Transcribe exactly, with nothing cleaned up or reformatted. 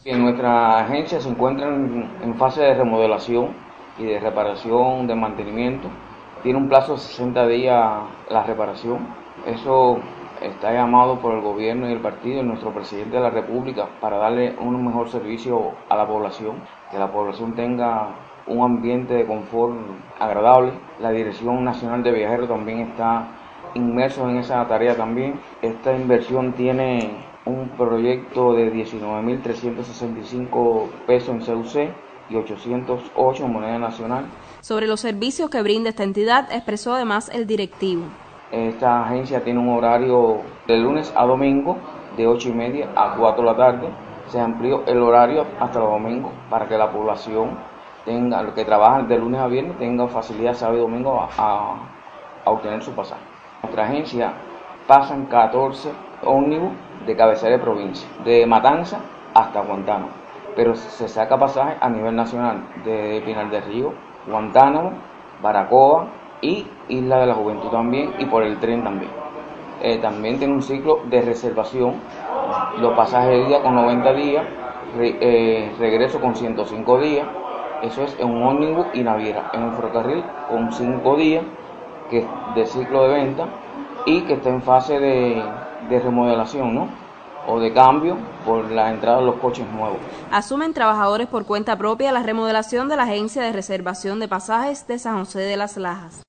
En nuestra agencia se encuentra en, en fase de remodelación y de reparación, de mantenimiento. Tiene un plazo de sesenta días la reparación. Eso está llamado por el gobierno y el partido y nuestro presidente de la República para darle un mejor servicio a la población, que la población tenga un ambiente de confort agradable. La Dirección Nacional de Viajeros también está inmerso en esa tarea también. Esta inversión tiene un proyecto de diecinueve mil trescientos sesenta y cinco pesos en C U C y ochocientos ocho en moneda nacional. Sobre los servicios que brinda esta entidad, expresó además el directivo. Esta agencia tiene un horario de lunes a domingo de ocho y media a cuatro de la tarde. Se amplió el horario hasta los domingos para que la población tenga, los que trabajan de lunes a viernes, tenga facilidad sábado y domingo a, a, a obtener su pasaje. Nuestra agencia pasan catorce ómnibus de cabecera de provincia, de Matanza hasta Guantánamo, pero se saca pasaje a nivel nacional de Pinar del Río, Guantánamo, Baracoa y Isla de la Juventud también, y por el tren también. Eh, también tiene un ciclo de reservación, los pasajes de día con noventa días, re, eh, regreso con ciento cinco días, eso es en un ómnibus y naviera, en un ferrocarril con cinco días que es de ciclo de venta y que está en fase de, de remodelación, ¿no? O de cambio por la entrada de los coches nuevos. Asumen trabajadores por cuenta propia la remodelación de la agencia de reservación de pasajes de San José de las Lajas.